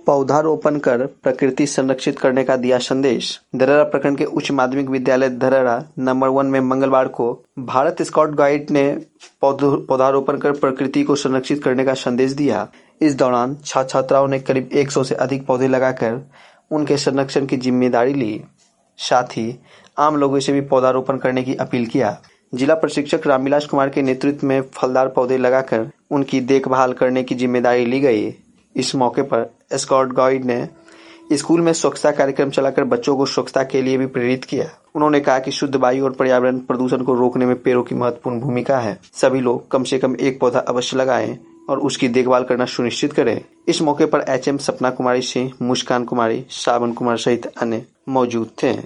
पौधारोपण कर प्रकृति संरक्षित करने का दिया संदेश। धरहरा प्रखंड के उच्च माध्यमिक विद्यालय धरहरा नंबर 1 में मंगलवार को भारत स्काउट गाइड ने पौधारोपण कर प्रकृति को संरक्षित करने का संदेश दिया। इस दौरान छात्र छात्राओं ने करीब 100 से अधिक पौधे लगाकर उनके संरक्षण की जिम्मेदारी ली। साथ ही आम लोगों से भी पौधारोपण करने की अपील किया। जिला प्रशिक्षक रामविलास कुमार के नेतृत्व में फलदार पौधे लगाकर उनकी देखभाल करने की जिम्मेदारी ली गई। इस मौके पर स्काउट गाइड ने स्कूल में स्वच्छता कार्यक्रम चलाकर बच्चों को स्वच्छता के लिए भी प्रेरित किया। उन्होंने कहा कि शुद्ध वायु और पर्यावरण प्रदूषण को रोकने में पेड़ों की महत्वपूर्ण भूमिका है। सभी लोग कम से कम एक पौधा अवश्य लगाएं और उसकी देखभाल करना सुनिश्चित करें। इस मौके पर HM सपना कुमारी सिंह, मुस्कान कुमारी, श्रावण कुमार सहित अन्य मौजूद थे।